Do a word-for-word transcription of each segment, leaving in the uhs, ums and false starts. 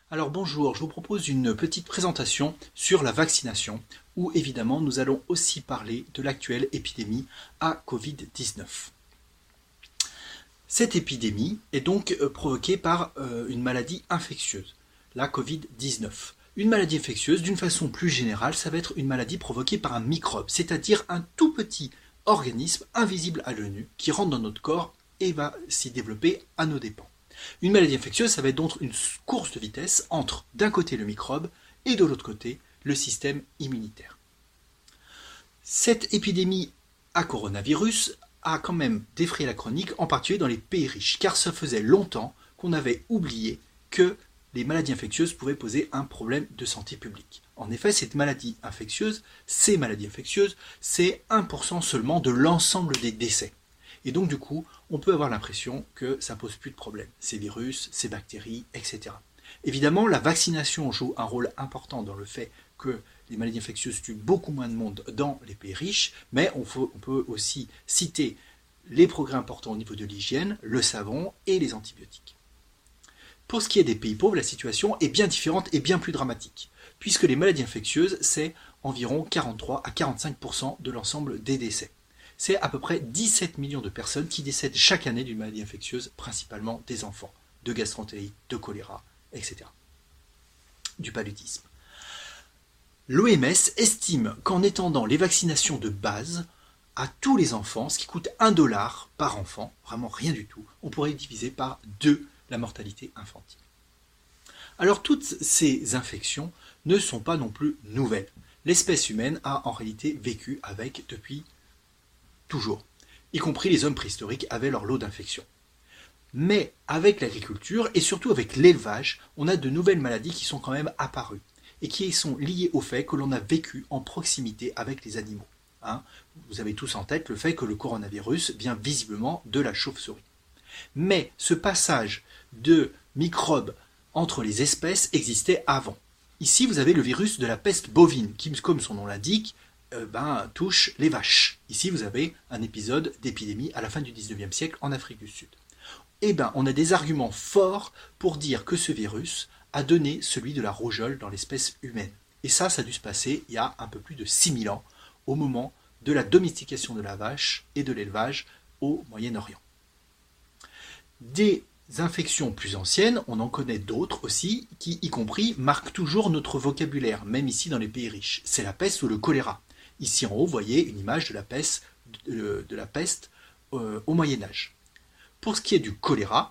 Alors bonjour, je vous propose une petite présentation sur la vaccination, où évidemment nous allons aussi parler de l'actuelle épidémie à covid dix-neuf. Cette épidémie est donc provoquée par euh, une maladie infectieuse, la covid dix-neuf. Une maladie infectieuse, d'une façon plus générale, ça va être une maladie provoquée par un microbe, c'est-à-dire un tout petit organisme invisible à l'œil nu qui rentre dans notre corps et va s'y développer à nos dépens. Une maladie infectieuse, ça va être donc une course de vitesse entre d'un côté le microbe et de l'autre côté le système immunitaire. Cette épidémie à coronavirus a quand même défrayé la chronique, en particulier dans les pays riches, car ça faisait longtemps qu'on avait oublié que les maladies infectieuses pouvaient poser un problème de santé publique. En effet, cette maladie infectieuse, ces maladies infectieuses, c'est un pour cent seulement de l'ensemble des décès. Et donc du coup, on peut avoir l'impression que ça ne pose plus de problème, ces virus, ces bactéries, et cetera. Évidemment, la vaccination joue un rôle important dans le fait que les maladies infectieuses tuent beaucoup moins de monde dans les pays riches, mais on, faut, on peut aussi citer les progrès importants au niveau de l'hygiène, le savon et les antibiotiques. Pour ce qui est des pays pauvres, la situation est bien différente et bien plus dramatique, puisque les maladies infectieuses, c'est environ quarante-trois à quarante-cinq pour cent de l'ensemble des décès. C'est à peu près dix-sept millions de personnes qui décèdent chaque année d'une maladie infectieuse, principalement des enfants, de gastroentérite, de choléra, et cetera. Du paludisme. L'O M S estime qu'en étendant les vaccinations de base à tous les enfants, ce qui coûte un dollar par enfant, vraiment rien du tout, on pourrait diviser par deux la mortalité infantile. Alors toutes ces infections ne sont pas non plus nouvelles. L'espèce humaine a en réalité vécu avec depuis toujours, y compris les hommes préhistoriques avaient leur lot d'infections. Mais avec l'agriculture et surtout avec l'élevage, on a de nouvelles maladies qui sont quand même apparues et qui sont liées au fait que l'on a vécu en proximité avec les animaux. Hein, vous avez tous en tête le fait que le coronavirus vient visiblement de la chauve-souris. Mais ce passage de microbes entre les espèces existait avant. Ici, vous avez le virus de la peste bovine, qui, comme son nom l'indique, Euh, ben, touche les vaches. Ici, vous avez un épisode d'épidémie à la fin du dix-neuvième siècle en Afrique du Sud. Eh ben, on a des arguments forts pour dire que ce virus a donné celui de la rougeole dans l'espèce humaine. Et ça, ça a dû se passer il y a un peu plus de six mille ans, au moment de la domestication de la vache et de l'élevage au Moyen-Orient. Des infections plus anciennes, on en connaît d'autres aussi, qui, y compris, marquent toujours notre vocabulaire, même ici dans les pays riches. C'est la peste ou le choléra. Ici en haut, vous voyez une image de la peste, de, de la peste euh, au Moyen-Âge. Pour ce qui est du choléra,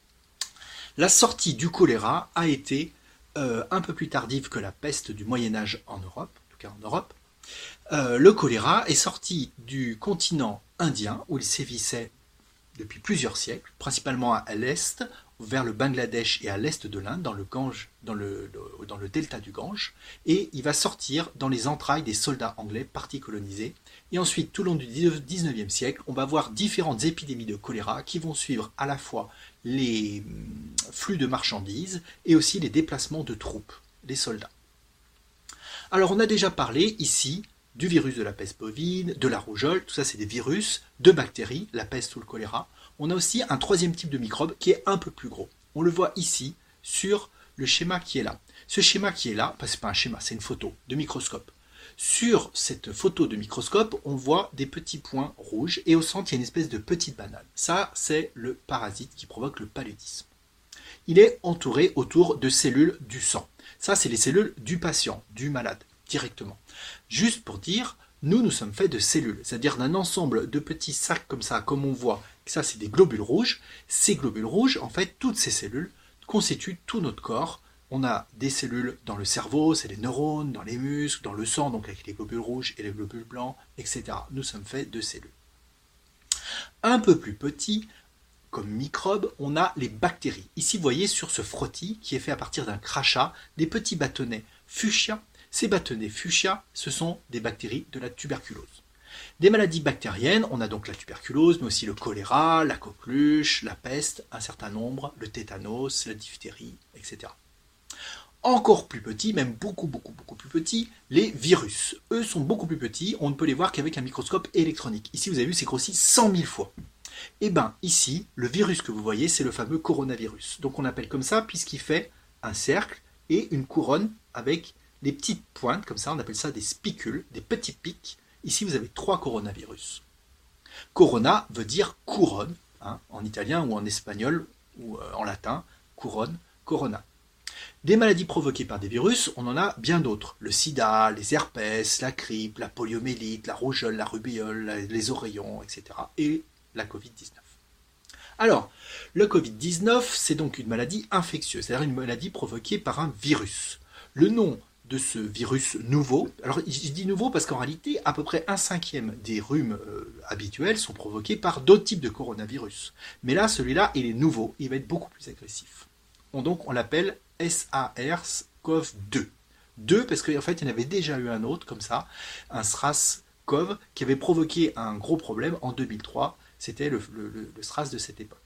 la sortie du choléra a été euh, un peu plus tardive que la peste du Moyen-Âge en Europe, en tout cas en Europe. Euh, le choléra est sorti du continent indien, où il sévissait depuis plusieurs siècles, principalement à l'est, vers le Bangladesh et à l'est de l'Inde, dans le Gange, dans le, dans le delta du Gange, et il va sortir dans les entrailles des soldats anglais partis coloniser. Et ensuite, tout au long du dix-neuvième siècle, on va voir différentes épidémies de choléra qui vont suivre à la fois les flux de marchandises et aussi les déplacements de troupes, des soldats. Alors, on a déjà parlé ici du virus de la peste bovine, de la rougeole, tout ça c'est des virus, de bactéries, la peste ou le choléra. On a aussi un troisième type de microbe qui est un peu plus gros. On le voit ici sur le schéma qui est là. Ce schéma qui est là, ce n'est pas un schéma, c'est une photo de microscope. Sur cette photo de microscope, on voit des petits points rouges et au centre il y a une espèce de petite banane. Ça c'est le parasite qui provoque le paludisme. Il est entouré autour de cellules du sang. Ça c'est les cellules du patient, du malade, directement. Juste pour dire, nous, nous sommes faits de cellules, c'est-à-dire d'un ensemble de petits sacs comme ça, comme on voit, ça c'est des globules rouges. Ces globules rouges, en fait, toutes ces cellules constituent tout notre corps. On a des cellules dans le cerveau, c'est les neurones, dans les muscles, dans le sang, donc avec les globules rouges et les globules blancs, et cetera. Nous sommes faits de cellules. Un peu plus petit, comme microbes, on a les bactéries. Ici, vous voyez sur ce frottis, qui est fait à partir d'un crachat, des petits bâtonnets fuchsia. Ces bâtonnets fuchsia, ce sont des bactéries de la tuberculose. Des maladies bactériennes, on a donc la tuberculose, mais aussi le choléra, la coqueluche, la peste, un certain nombre, le tétanos, la diphtérie, et cetera. Encore plus petits, même beaucoup, beaucoup, beaucoup plus petits, les virus. Eux sont beaucoup plus petits, on ne peut les voir qu'avec un microscope électronique. Ici, vous avez vu, c'est grossi cent mille fois. Et bien, ici, le virus que vous voyez, c'est le fameux coronavirus. Donc on appelle comme ça puisqu'il fait un cercle et une couronne avec des petites pointes, comme ça, on appelle ça des spicules, des petits pics. Ici, vous avez trois coronavirus. Corona veut dire couronne, hein, en italien ou en espagnol ou euh, en latin, couronne, corona. Des maladies provoquées par des virus, on en a bien d'autres. Le sida, les herpès, la grippe, la poliomyélite, la rougeole, la rubéole, la, les oreillons, et cetera. Et la covid dix-neuf. Alors, le covid dix-neuf, c'est donc une maladie infectieuse, c'est-à-dire une maladie provoquée par un virus. Le nom de ce virus nouveau, alors je dis nouveau parce qu'en réalité, à peu près un cinquième des rhumes euh, habituels sont provoqués par d'autres types de coronavirus. Mais là, celui-là, il est nouveau, il va être beaucoup plus agressif. On, donc, on l'appelle SARS-CoV deux. deux parce qu'en fait, il y en avait déjà eu un autre, comme ça, un SRAS-CoV, qui avait provoqué un gros problème en deux mille trois. C'était le, le, le SRAS de cette époque.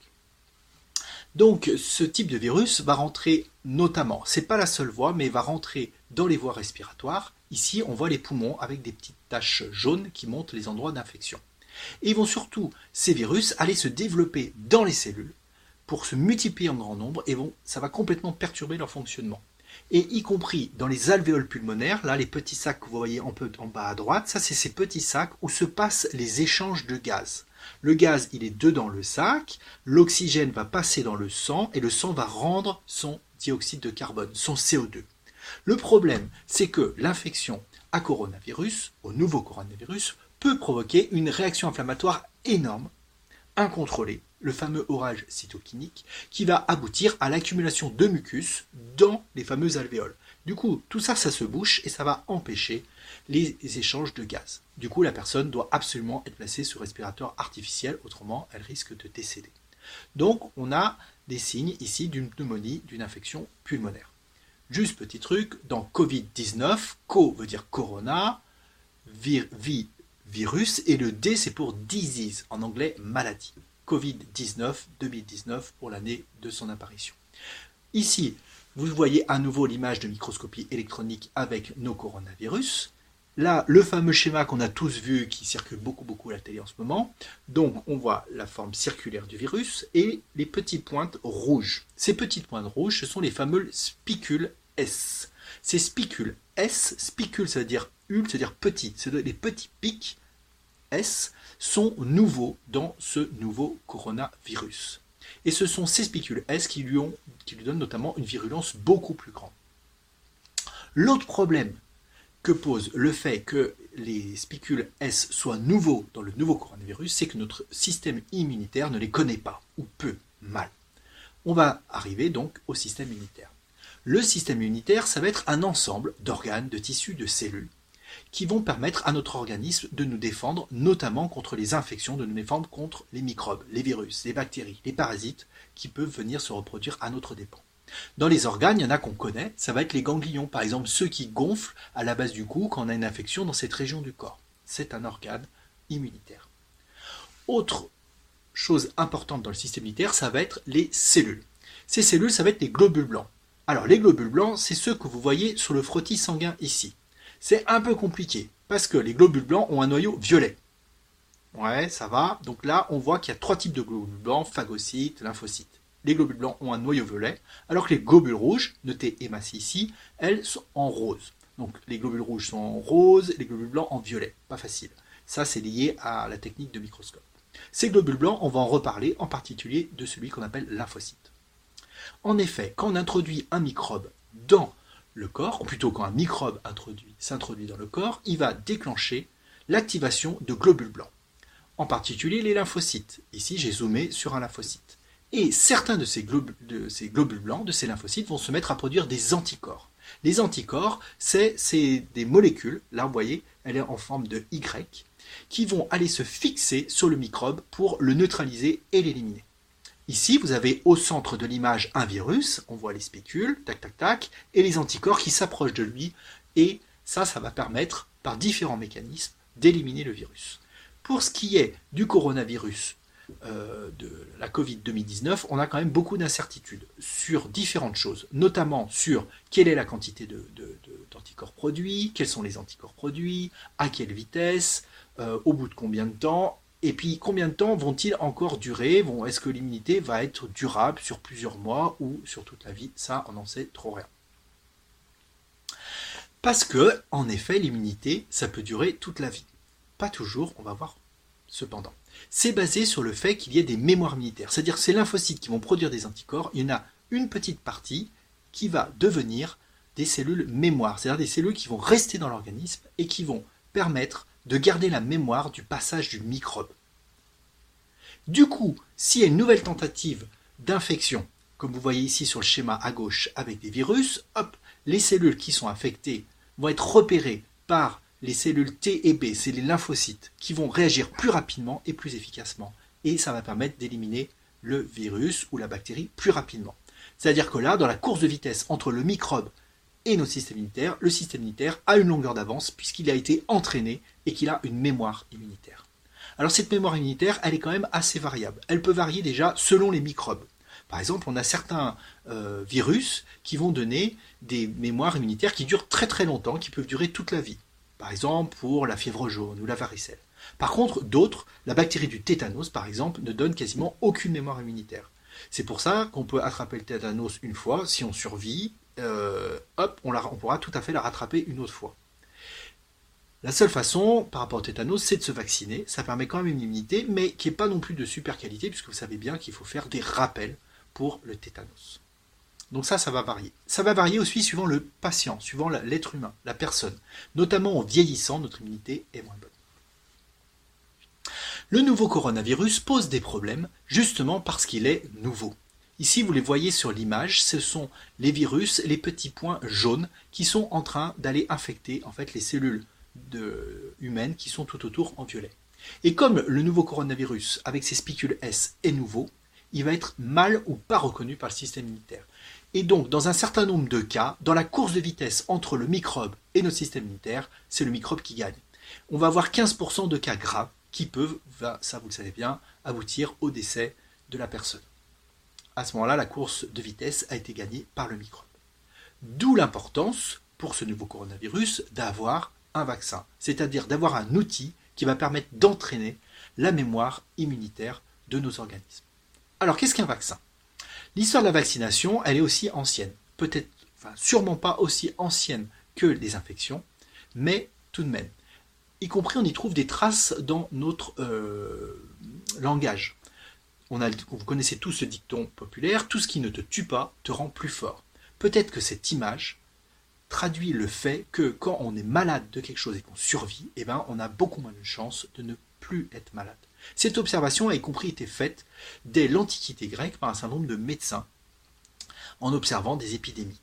Donc, ce type de virus va rentrer notamment, c'est pas la seule voie, mais va rentrer dans les voies respiratoires. Ici, on voit les poumons avec des petites taches jaunes qui montrent les endroits d'infection. Et ils vont surtout, ces virus, aller se développer dans les cellules pour se multiplier en grand nombre et vont, ça va complètement perturber leur fonctionnement. Et y compris dans les alvéoles pulmonaires, là, les petits sacs que vous voyez un peu en bas à droite, ça, c'est ces petits sacs où se passent les échanges de gaz. Le gaz, il est dedans le sac, l'oxygène va passer dans le sang et le sang va rendre son dioxyde de carbone, son C O deux. Le problème, c'est que l'infection à coronavirus, au nouveau coronavirus, peut provoquer une réaction inflammatoire énorme, incontrôlée, le fameux orage cytokinique, qui va aboutir à l'accumulation de mucus dans les fameuses alvéoles. Du coup, tout ça, ça se bouche et ça va empêcher les échanges de gaz. Du coup, la personne doit absolument être placée sous respirateur artificiel, autrement, elle risque de décéder. Donc, on a des signes ici d'une pneumonie, d'une infection pulmonaire. Juste petit truc, dans covid dix-neuf, co veut dire corona, vir, vi, virus, et le D c'est pour disease, en anglais maladie. covid dix-neuf, deux mille dix-neuf pour l'année de son apparition. Ici, vous voyez à nouveau l'image de microscopie électronique avec nos coronavirus. Là, le fameux schéma qu'on a tous vu, qui circule beaucoup, beaucoup à la télé en ce moment. Donc, on voit la forme circulaire du virus et les petites pointes rouges. Ces petites pointes rouges, ce sont les fameux spicules S. Ces spicules S, spicule, ça veut dire ul, ça veut dire petit. Les petits pics S sont nouveaux dans ce nouveau coronavirus. Et ce sont ces spicules S qui lui, ont, qui lui donnent notamment une virulence beaucoup plus grande. L'autre problème que pose le fait que les spicules S soient nouveaux dans le nouveau coronavirus, c'est que notre système immunitaire ne les connaît pas, ou peu, mal. On va arriver donc au système immunitaire. Le système immunitaire, ça va être un ensemble d'organes, de tissus, de cellules, qui vont permettre à notre organisme de nous défendre, notamment contre les infections, de nous défendre contre les microbes, les virus, les bactéries, les parasites, qui peuvent venir se reproduire à notre dépens. Dans les organes, il y en a qu'on connaît, ça va être les ganglions, par exemple ceux qui gonflent à la base du cou quand on a une infection dans cette région du corps. C'est un organe immunitaire. Autre chose importante dans le système immunitaire, ça va être les cellules. Ces cellules, ça va être les globules blancs. Alors les globules blancs, c'est ceux que vous voyez sur le frottis sanguin ici. C'est un peu compliqué, parce que les globules blancs ont un noyau violet. Ouais, ça va. Donc là, on voit qu'il y a trois types de globules blancs, phagocytes, lymphocytes. Les globules blancs ont un noyau violet, alors que les globules rouges, notez émaciés ici, elles sont en rose. Donc les globules rouges sont en rose, les globules blancs en violet. Pas facile. Ça, c'est lié à la technique de microscope. Ces globules blancs, on va en reparler, en particulier de celui qu'on appelle lymphocyte. En effet, quand on introduit un microbe dans le corps, ou plutôt quand un microbe introduit, s'introduit dans le corps, il va déclencher l'activation de globules blancs. En particulier les lymphocytes. Ici, j'ai zoomé sur un lymphocyte. Et certains de ces, globules, de ces globules blancs, de ces lymphocytes, vont se mettre à produire des anticorps. Les anticorps, c'est, c'est des molécules, là vous voyez, elle est en forme de Y, qui vont aller se fixer sur le microbe pour le neutraliser et l'éliminer. Ici, vous avez au centre de l'image un virus, on voit les spicules, tac tac tac, et les anticorps qui s'approchent de lui, et ça, ça va permettre, par différents mécanismes, d'éliminer le virus. Pour ce qui est du coronavirus, Euh, de la covid deux mille dix-neuf, on a quand même beaucoup d'incertitudes sur différentes choses, notamment sur quelle est la quantité de, de, de, d'anticorps produits, quels sont les anticorps produits, à quelle vitesse, euh, au bout de combien de temps, Et puis combien de temps vont-ils encore durer? Bon, est-ce que l'immunité va être durable sur plusieurs mois ou sur toute la vie? Ça, on n'en sait trop rien. Parce que, en effet, l'immunité, ça peut durer toute la vie. Pas toujours, on va voir cependant. C'est basé sur le fait qu'il y ait des mémoires immunitaires. C'est-à-dire ces lymphocytes qui vont produire des anticorps, il y en a une petite partie qui va devenir des cellules mémoire. C'est-à-dire des cellules qui vont rester dans l'organisme et qui vont permettre de garder la mémoire du passage du microbe. Du coup, s'il y a une nouvelle tentative d'infection, comme vous voyez ici sur le schéma à gauche avec des virus, hop, les cellules qui sont infectées vont être repérées par les cellules T et B, c'est les lymphocytes, qui vont réagir plus rapidement et plus efficacement. Et ça va permettre d'éliminer le virus ou la bactérie plus rapidement. C'est-à-dire que là, dans la course de vitesse entre le microbe et notre système immunitaire, le système immunitaire a une longueur d'avance puisqu'il a été entraîné et qu'il a une mémoire immunitaire. Alors cette mémoire immunitaire, elle est quand même assez variable. Elle peut varier déjà selon les microbes. Par exemple, on a certains euh, virus qui vont donner des mémoires immunitaires qui durent très très longtemps, qui peuvent durer toute la vie. Par exemple, pour la fièvre jaune ou la varicelle. Par contre, d'autres, la bactérie du tétanos par exemple, ne donne quasiment aucune mémoire immunitaire. C'est pour ça qu'on peut attraper le tétanos une fois, si on survit, euh, hop, on, la, on pourra tout à fait la rattraper une autre fois. La seule façon, par rapport au tétanos, c'est de se vacciner. Ça permet quand même une immunité, mais qui n'est pas non plus de super qualité, puisque vous savez bien qu'il faut faire des rappels pour le tétanos. Donc ça, ça va varier. Ça va varier aussi suivant le patient, suivant l'être humain, la personne. Notamment en vieillissant, notre immunité est moins bonne. Le nouveau coronavirus pose des problèmes, justement parce qu'il est nouveau. Ici, vous les voyez sur l'image, ce sont les virus, les petits points jaunes, qui sont en train d'aller infecter en fait, les cellules de, humaines qui sont tout autour en violet. Et comme le nouveau coronavirus, avec ses spicules S, est nouveau, il va être mal ou pas reconnu par le système immunitaire. Et donc, dans un certain nombre de cas, dans la course de vitesse entre le microbe et notre système immunitaire, c'est le microbe qui gagne. On va avoir quinze pour cent de cas graves qui peuvent, ça vous le savez bien, aboutir au décès de la personne. À ce moment-là, la course de vitesse a été gagnée par le microbe. D'où l'importance, pour ce nouveau coronavirus, d'avoir un vaccin, c'est-à-dire d'avoir un outil qui va permettre d'entraîner la mémoire immunitaire de nos organismes. Alors, qu'est-ce qu'un vaccin? L'histoire de la vaccination, elle est aussi ancienne. Peut-être, enfin, sûrement pas aussi ancienne que les infections, mais tout de même. Y compris, on y trouve des traces dans notre euh, langage. On a, vous connaissez tous ce dicton populaire, tout ce qui ne te tue pas te rend plus fort. Peut-être que cette image traduit le fait que quand on est malade de quelque chose et qu'on survit, eh ben, on a beaucoup moins de chances de ne plus être malade. Cette observation a y compris été faite dès l'Antiquité grecque par un certain nombre de médecins en observant des épidémies.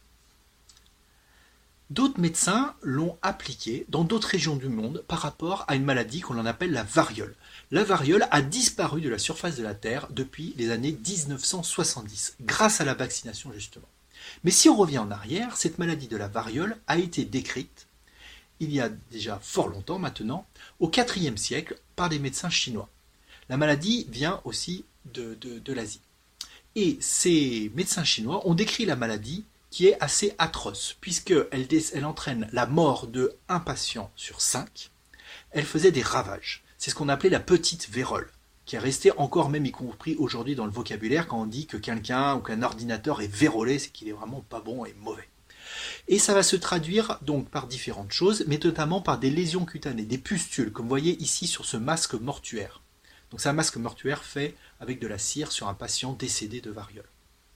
D'autres médecins l'ont appliqué dans d'autres régions du monde par rapport à une maladie qu'on en appelle la variole. La variole a disparu de la surface de la Terre depuis les années dix-neuf cent soixante-dix, grâce à la vaccination justement. Mais si on revient en arrière, cette maladie de la variole a été décrite, il y a déjà fort longtemps maintenant, au quatrième siècle par des médecins chinois. La maladie vient aussi de, de, de l'Asie. Et ces médecins chinois ont décrit la maladie qui est assez atroce, puisqu'elle elle entraîne la mort de un patient sur cinq. Elle faisait des ravages. C'est ce qu'on appelait la petite vérole, qui est restée encore même y compris aujourd'hui dans le vocabulaire quand on dit que quelqu'un ou qu'un ordinateur est vérolé, c'est qu'il est vraiment pas bon et mauvais. Et ça va se traduire donc par différentes choses, mais notamment par des lésions cutanées, des pustules, comme vous voyez ici sur ce masque mortuaire. Donc c'est un masque mortuaire fait avec de la cire sur un patient décédé de variole.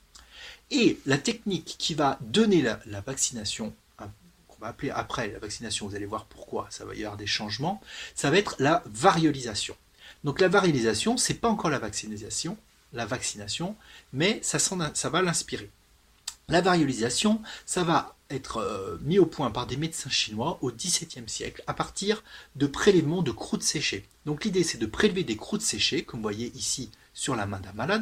Et la technique qui va donner la, la vaccination, hein, qu'on va appeler après la vaccination, vous allez voir pourquoi, ça va y avoir des changements, ça va être la variolisation. Donc la variolisation, c'est pas encore la vaccination, la vaccination, mais ça, ça va l'inspirer. La variolisation, ça va être euh, mis au point par des médecins chinois au dix-septième siècle à partir de prélèvements de croûtes séchées. Donc l'idée c'est de prélever des croûtes séchées, comme vous voyez ici sur la main d'un malade,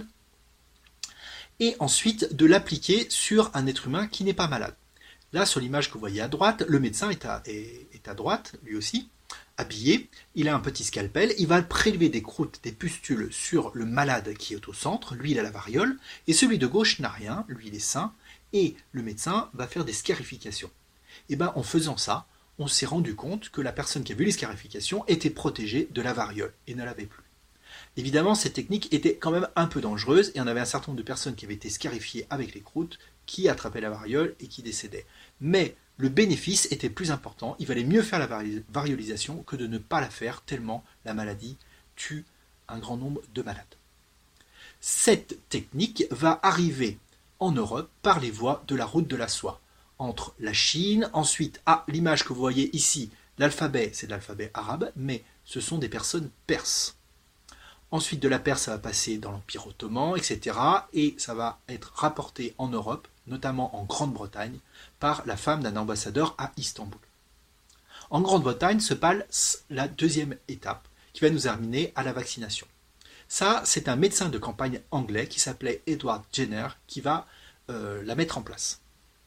et ensuite de l'appliquer sur un être humain qui n'est pas malade. Là, sur l'image que vous voyez à droite, le médecin est à, est, est à droite, lui aussi, habillé, il a un petit scalpel, il va prélever des croûtes, des pustules sur le malade qui est au centre, lui il a la variole, et celui de gauche n'a rien, lui il est sain, et le médecin va faire des scarifications. Et bien en faisant ça, on s'est rendu compte que la personne qui a vu les scarifications était protégée de la variole, et ne l'avait plus. Évidemment, cette technique était quand même un peu dangereuse et on avait un certain nombre de personnes qui avaient été scarifiées avec les croûtes, qui attrapaient la variole et qui décédaient. Mais le bénéfice était plus important, il valait mieux faire la variolisation que de ne pas la faire tellement la maladie tue un grand nombre de malades. Cette technique va arriver en Europe par les voies de la route de la soie, entre la Chine, ensuite, à l'image que vous voyez ici, l'alphabet, c'est de l'alphabet arabe, mais ce sont des personnes perses. Ensuite, de la Perse, ça va passer dans l'Empire ottoman, et cetera. Et ça va être rapporté en Europe, notamment en Grande-Bretagne, par la femme d'un ambassadeur à Istanbul. En Grande-Bretagne se passe la deuxième étape, qui va nous amener à la vaccination. Ça, c'est un médecin de campagne anglais qui s'appelait Edward Jenner, qui va euh, la mettre en place.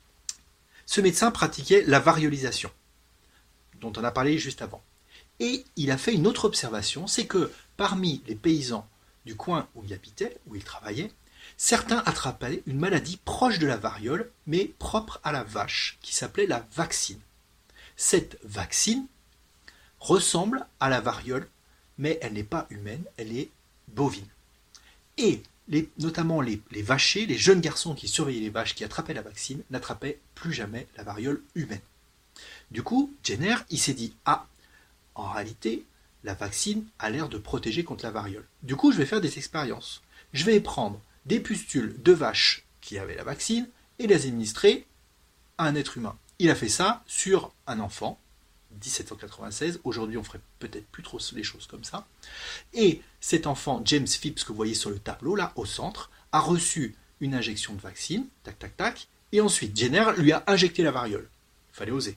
Ce médecin pratiquait la variolisation, dont on a parlé juste avant. Et il a fait une autre observation, c'est que parmi les paysans du coin où il habitait, où il travaillait, certains attrapaient une maladie proche de la variole, mais propre à la vache, qui s'appelait la vaccine. Cette vaccine ressemble à la variole, mais elle n'est pas humaine, elle est bovine. Et les, notamment les, les vachers, les jeunes garçons qui surveillaient les vaches qui attrapaient la vaccine, n'attrapaient plus jamais la variole humaine. Du coup, Jenner, il s'est dit, ah, en réalité, la vaccine a l'air de protéger contre la variole. Du coup, je vais faire des expériences. Je vais prendre des pustules de vaches qui avaient la vaccine et les administrer à un être humain. Il a fait ça sur un enfant, dix-sept cent quatre-vingt-seize. Aujourd'hui, on ferait peut-être plus trop les choses comme ça. Et cet enfant, James Phipps, que vous voyez sur le tableau, là, au centre, a reçu une injection de vaccine, tac, tac, tac, et ensuite, Jenner lui a injecté la variole. Il fallait oser.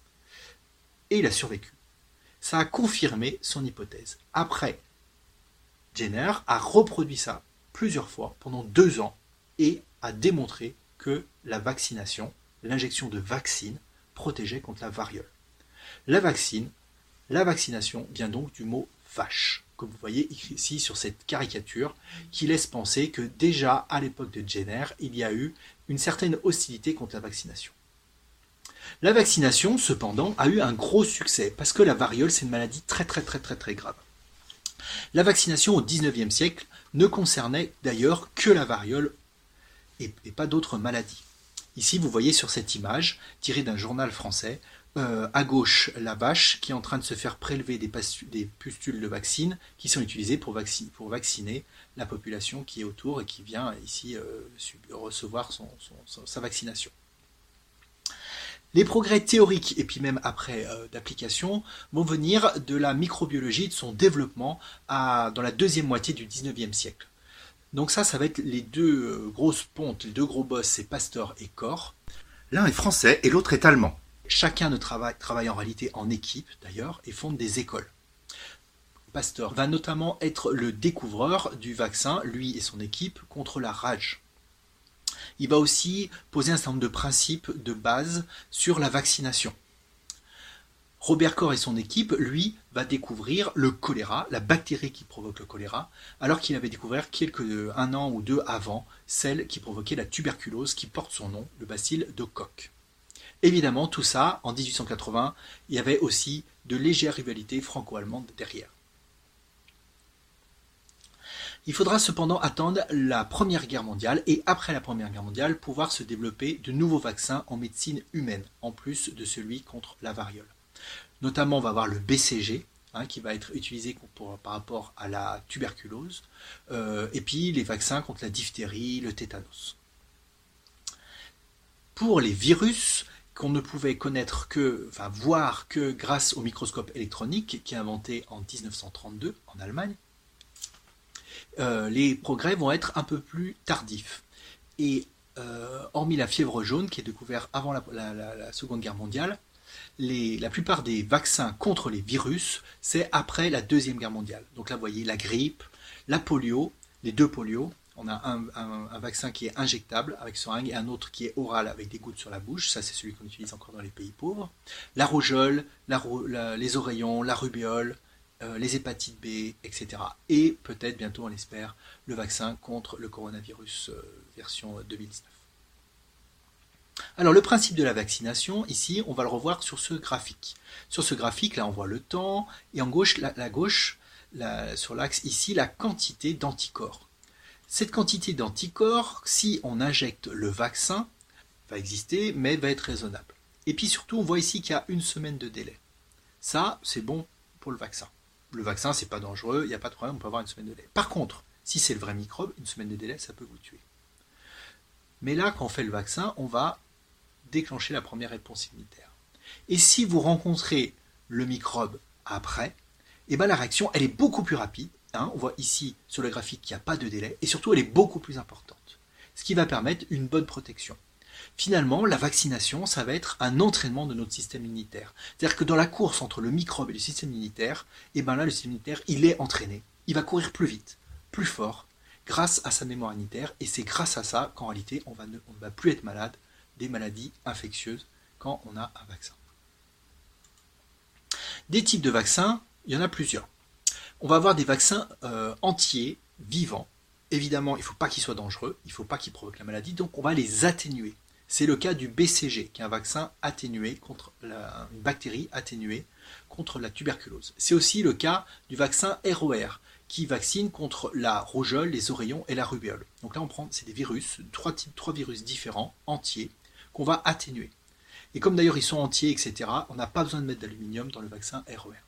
Et il a survécu. Ça a confirmé son hypothèse. Après, Jenner a reproduit ça plusieurs fois pendant deux ans et a démontré que la vaccination, l'injection de vaccine, protégeait contre la variole. La vaccine, la vaccination vient donc du mot vache, comme vous voyez ici sur cette caricature, qui laisse penser que déjà à l'époque de Jenner, il y a eu une certaine hostilité contre la vaccination. La vaccination, cependant, a eu un gros succès, parce que la variole, c'est une maladie très très très très très grave. La vaccination au dix-neuvième siècle ne concernait d'ailleurs que la variole et, et pas d'autres maladies. Ici, vous voyez sur cette image, tirée d'un journal français, euh, à gauche, la vache qui est en train de se faire prélever des, des pustules de vaccine qui sont utilisées pour, vacciner, pour vacciner la population qui est autour et qui vient ici euh, recevoir son, son, son, sa vaccination. Les progrès théoriques et puis même après euh, d'application vont venir de la microbiologie, de son développement à, dans la deuxième moitié du dix-neuvième siècle. Donc ça, ça va être les deux euh, grosses pontes, les deux gros boss, c'est Pasteur et Koch. L'un est français et l'autre est allemand. Chacun ne travaille, travaille en réalité en équipe d'ailleurs et fonde des écoles. Pasteur va notamment être le découvreur du vaccin, lui et son équipe, contre la rage. Il va aussi poser un certain nombre de principes de base sur la vaccination. Robert Koch et son équipe, lui, va découvrir le choléra, la bactérie qui provoque le choléra, alors qu'il avait découvert quelques, un an ou deux avant celle qui provoquait la tuberculose qui porte son nom, le bacille de Koch. Évidemment, tout ça, en dix-huit cent quatre-vingts, il y avait aussi de légères rivalités franco-allemandes derrière. Il faudra cependant attendre la Première Guerre mondiale et après la Première Guerre mondiale pouvoir se développer de nouveaux vaccins en médecine humaine, en plus de celui contre la variole. Notamment, on va avoir le B C G, hein, qui va être utilisé pour, par rapport à la tuberculose, euh, et puis les vaccins contre la diphtérie, le tétanos. Pour les virus, qu'on ne pouvait connaître que, enfin voir que grâce au microscope électronique qui est inventé en dix-neuf cent trente-deux en Allemagne, Euh, les progrès vont être un peu plus tardifs. Et euh, hormis la fièvre jaune qui est découverte avant la, la, la, la Seconde Guerre mondiale, les, la plupart des vaccins contre les virus, c'est après la Deuxième Guerre mondiale. Donc là, vous voyez la grippe, la polio, les deux polios. On a un, un, un vaccin qui est injectable avec seringue et un autre qui est oral avec des gouttes sur la bouche. Ça, c'est celui qu'on utilise encore dans les pays pauvres. La rougeole, la, la, les oreillons, la rubéole, les hépatites B, et cetera. Et peut-être bientôt, on l'espère, le vaccin contre le coronavirus euh, version deux mille dix-neuf. Alors le principe de la vaccination, ici, on va le revoir sur ce graphique. Sur ce graphique, là, on voit le temps, et en gauche, la, la gauche, la, sur l'axe ici la quantité d'anticorps. Cette quantité d'anticorps, si on injecte le vaccin, va exister, mais va être raisonnable. Et puis surtout, on voit ici qu'il y a une semaine de délai. Ça, c'est bon pour le vaccin. Le vaccin, c'est pas dangereux, il n'y a pas de problème, on peut avoir une semaine de délai. Par contre, si c'est le vrai microbe, une semaine de délai, ça peut vous tuer. Mais là, quand on fait le vaccin, on va déclencher la première réponse immunitaire. Et si vous rencontrez le microbe après, eh ben la réaction, elle est beaucoup plus rapide. Hein, on voit ici sur le graphique qu'il n'y a pas de délai, et surtout elle est beaucoup plus importante, ce qui va permettre une bonne protection. Finalement, la vaccination, ça va être un entraînement de notre système immunitaire. C'est-à-dire que dans la course entre le microbe et le système immunitaire, eh ben là, le système immunitaire, il est entraîné. Il va courir plus vite, plus fort, grâce à sa mémoire immunitaire, et c'est grâce à ça qu'en réalité, on, va ne, on ne va plus être malade des maladies infectieuses quand on a un vaccin. Des types de vaccins, il y en a plusieurs. On va avoir des vaccins euh, entiers, vivants. Évidemment, il ne faut pas qu'ils soient dangereux, il ne faut pas qu'ils provoquent la maladie, donc on va les atténuer. C'est le cas du B C G, qui est un vaccin atténué contre la, une bactérie atténuée contre la tuberculose. C'est aussi le cas du vaccin R O R, qui vaccine contre la rougeole, les oreillons et la rubéole. Donc là, on prend, c'est des virus, trois types, trois virus différents, entiers, qu'on va atténuer. Et comme d'ailleurs ils sont entiers, et cetera, on n'a pas besoin de mettre d'aluminium dans le vaccin R O R.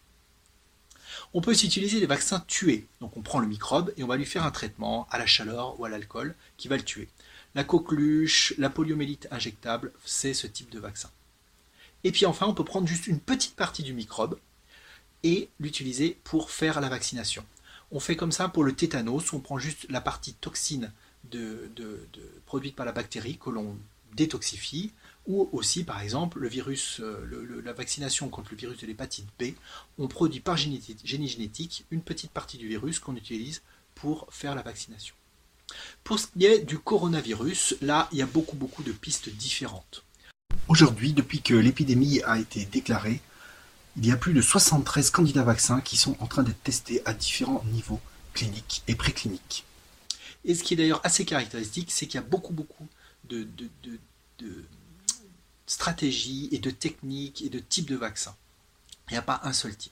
On peut aussi utiliser des vaccins tués. Donc on prend le microbe et on va lui faire un traitement à la chaleur ou à l'alcool qui va le tuer. La coqueluche, la poliomyélite injectable, c'est ce type de vaccin. Et puis enfin, on peut prendre juste une petite partie du microbe et l'utiliser pour faire la vaccination. On fait comme ça pour le tétanos, on prend juste la partie toxine de, de, de, produite par la bactérie que l'on détoxifie, ou aussi par exemple le virus, le, le, la vaccination contre le virus de l'hépatite B, on produit par génie génétique une petite partie du virus qu'on utilise pour faire la vaccination. Pour ce qui est du coronavirus, là il y a beaucoup beaucoup de pistes différentes. Aujourd'hui, depuis que l'épidémie a été déclarée, il y a plus de soixante-treize candidats vaccins qui sont en train d'être testés à différents niveaux cliniques et précliniques. Et ce qui est d'ailleurs assez caractéristique, c'est qu'il y a beaucoup beaucoup de, de, de, de stratégies et de techniques et de types de vaccins. Il n'y a pas un seul type.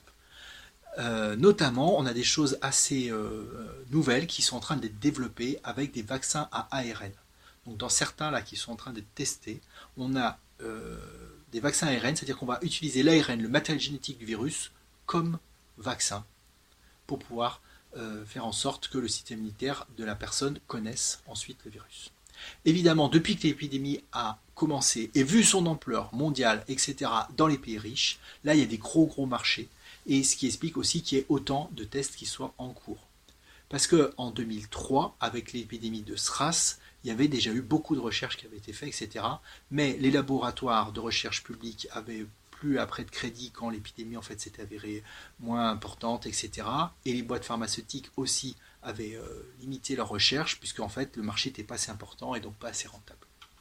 Euh, notamment, on a des choses assez euh, nouvelles qui sont en train d'être développées avec des vaccins à A R N. Donc dans certains là qui sont en train d'être testés, on a euh, des vaccins A R N, c'est-à-dire qu'on va utiliser l'A R N, le matériel génétique du virus, comme vaccin pour pouvoir euh, faire en sorte que le système immunitaire de la personne connaisse ensuite le virus. Évidemment, depuis que l'épidémie a commencé et vu son ampleur mondiale, et cetera, dans les pays riches, là il y a des gros gros marchés, et ce qui explique aussi qu'il y ait autant de tests qui soient en cours. Parce qu'en deux mille trois, avec l'épidémie de SRAS, il y avait déjà eu beaucoup de recherches qui avaient été faites, et cetera. Mais les laboratoires de recherche publique avaient plus après de crédit quand l'épidémie en fait s'était avérée moins importante, et cetera. Et les boîtes pharmaceutiques aussi avaient euh, limité leurs recherches, puisque en fait le marché n'était pas assez important et donc pas assez rentable.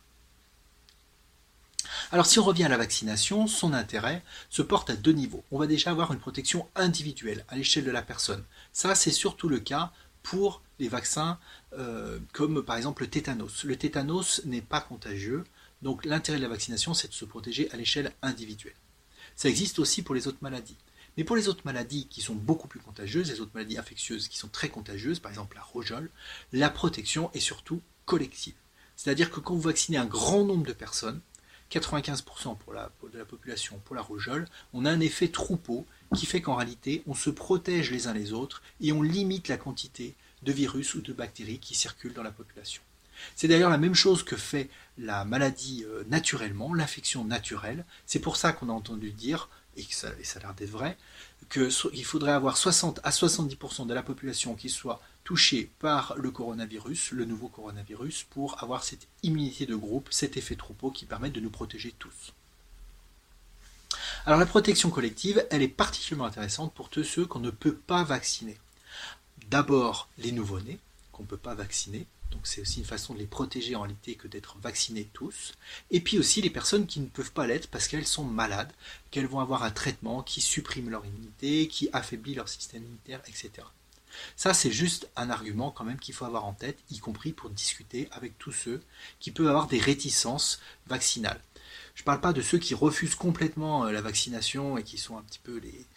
Alors si on revient à la vaccination, son intérêt se porte à deux niveaux. On va déjà avoir une protection individuelle à l'échelle de la personne. Ça, c'est surtout le cas pour les vaccins euh, comme par exemple le tétanos. Le tétanos n'est pas contagieux, donc l'intérêt de la vaccination, c'est de se protéger à l'échelle individuelle. Ça existe aussi pour les autres maladies. Mais pour les autres maladies qui sont beaucoup plus contagieuses, les autres maladies infectieuses qui sont très contagieuses, par exemple la rougeole, la protection est surtout collective. C'est-à-dire que quand vous vaccinez un grand nombre de personnes, quatre-vingt-quinze pour cent pour la, pour de la population pour la rougeole, on a un effet troupeau qui fait qu'en réalité, on se protège les uns les autres et on limite la quantité de virus ou de bactéries qui circulent dans la population. C'est d'ailleurs la même chose que fait la maladie euh, naturellement, l'infection naturelle. C'est pour ça qu'on a entendu dire, et, que ça, et ça a l'air d'être vrai, qu'il faudrait avoir soixante à soixante-dix pour cent de la population qui soit touchée par le coronavirus, le nouveau coronavirus, pour avoir cette immunité de groupe, cet effet troupeau qui permet de nous protéger tous. Alors la protection collective, elle est particulièrement intéressante pour tous ceux qu'on ne peut pas vacciner. D'abord les nouveau-nés, qu'on ne peut pas vacciner, donc c'est aussi une façon de les protéger en réalité que d'être vaccinés tous, et puis aussi les personnes qui ne peuvent pas l'être parce qu'elles sont malades, qu'elles vont avoir un traitement qui supprime leur immunité, qui affaiblit leur système immunitaire, et cetera. Ça, c'est juste un argument quand même qu'il faut avoir en tête, y compris pour discuter avec tous ceux qui peuvent avoir des réticences vaccinales. Je ne parle pas de ceux qui refusent complètement la vaccination et qui sont un petit peu les,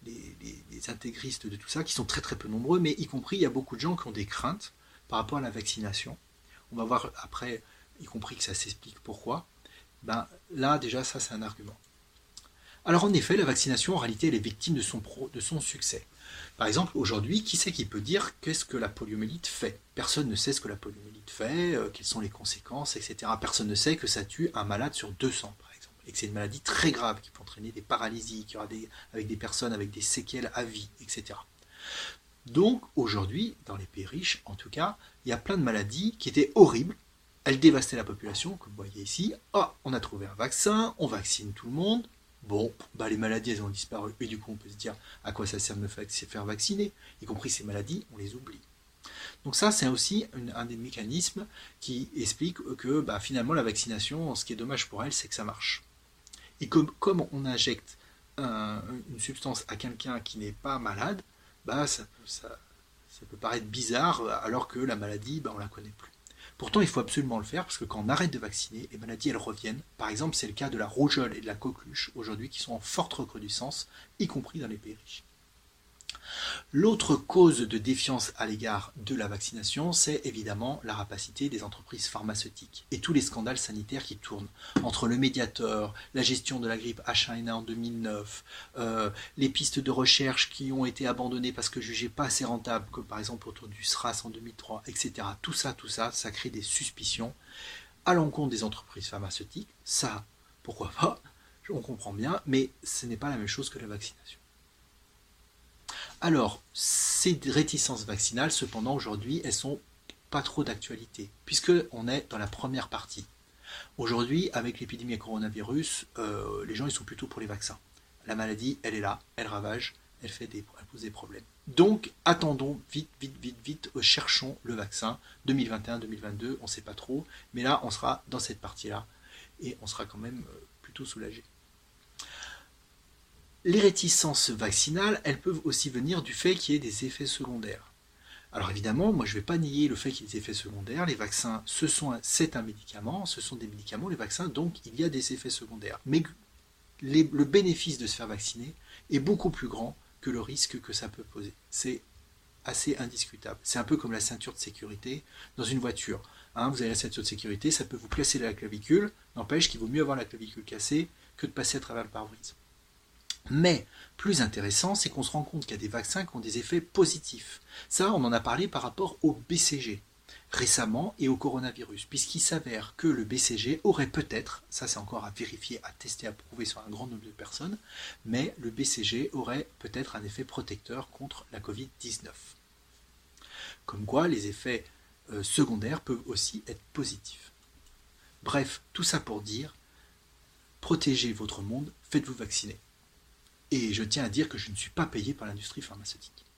les, les, les intégristes de tout ça, qui sont très très peu nombreux, mais y compris, il y a beaucoup de gens qui ont des craintes par rapport à la vaccination. On va voir après, y compris que ça s'explique pourquoi. Ben, là, déjà, ça, c'est un argument. Alors, en effet, la vaccination, en réalité, elle est victime de son, pro, de son succès. Par exemple, aujourd'hui, qui c'est qui peut dire qu'est-ce que la poliomyélite fait? Personne ne sait ce que la poliomyélite fait, euh, quelles sont les conséquences, et cetera. Personne ne sait que ça tue un malade sur deux cents, par exemple, et que c'est une maladie très grave qui peut entraîner des paralysies, qui aura des, avec des personnes avec des séquelles à vie, et cetera. Donc, aujourd'hui, dans les pays riches, en tout cas, il y a plein de maladies qui étaient horribles. Elles dévastaient la population, comme vous voyez ici. Ah, on a trouvé un vaccin, on vaccine tout le monde. Bon, bah les maladies, elles ont disparu. Et du coup, on peut se dire à quoi ça sert de me faire vacciner, y compris ces maladies, on les oublie. Donc ça, c'est aussi une, un des mécanismes qui explique que bah, finalement, la vaccination, ce qui est dommage pour elle, c'est que ça marche. Et comme, comme on injecte un, une substance à quelqu'un qui n'est pas malade, bah, ça, ça, ça peut paraître bizarre, alors que la maladie, bah, on ne la connaît plus. Pourtant, il faut absolument le faire, parce que quand on arrête de vacciner, les maladies, elles reviennent. Par exemple, c'est le cas de la rougeole et de la coqueluche, aujourd'hui, qui sont en forte recrudescence, y compris dans les pays riches. L'autre cause de défiance à l'égard de la vaccination, c'est évidemment la rapacité des entreprises pharmaceutiques et tous les scandales sanitaires qui tournent. Entre le Mediator, la gestion de la grippe H un N un en deux mille neuf, euh, les pistes de recherche qui ont été abandonnées parce que jugées pas assez rentables, comme par exemple autour du SRAS en deux mille trois, et cetera. Tout ça, tout ça, ça crée des suspicions à l'encontre des entreprises pharmaceutiques. Ça, pourquoi pas, on comprend bien, mais ce n'est pas la même chose que la vaccination. Alors, ces réticences vaccinales, cependant, aujourd'hui, elles sont pas trop d'actualité, puisqu'on est dans la première partie. Aujourd'hui, avec l'épidémie à coronavirus, euh, les gens ils sont plutôt pour les vaccins. La maladie, elle est là, elle ravage, elle, fait des, elle pose des problèmes. Donc, attendons vite, vite, vite, vite, euh, cherchons le vaccin. deux mille vingt et un, deux mille vingt-deux, on ne sait pas trop, mais là, on sera dans cette partie-là, et on sera quand même euh, plutôt soulagé. Les réticences vaccinales, elles peuvent aussi venir du fait qu'il y ait des effets secondaires. Alors évidemment, moi je ne vais pas nier le fait qu'il y ait des effets secondaires. Les vaccins, ce sont, c'est un médicament, ce sont des médicaments, les vaccins, donc il y a des effets secondaires. Mais les, le bénéfice de se faire vacciner est beaucoup plus grand que le risque que ça peut poser. C'est assez indiscutable. C'est un peu comme la ceinture de sécurité dans une voiture. Hein, vous avez la ceinture de sécurité, ça peut vous casser la clavicule, n'empêche qu'il vaut mieux avoir la clavicule cassée que de passer à travers le pare-brise. Mais, plus intéressant, c'est qu'on se rend compte qu'il y a des vaccins qui ont des effets positifs. Ça, on en a parlé par rapport au B C G, récemment, et au coronavirus, puisqu'il s'avère que le B C G aurait peut-être, ça c'est encore à vérifier, à tester, à prouver sur un grand nombre de personnes, mais le B C G aurait peut-être un effet protecteur contre la covid dix-neuf. Comme quoi, les effets euh, secondaires peuvent aussi être positifs. Bref, tout ça pour dire, protégez votre monde, faites-vous vacciner. Et je tiens à dire que je ne suis pas payé par l'industrie pharmaceutique.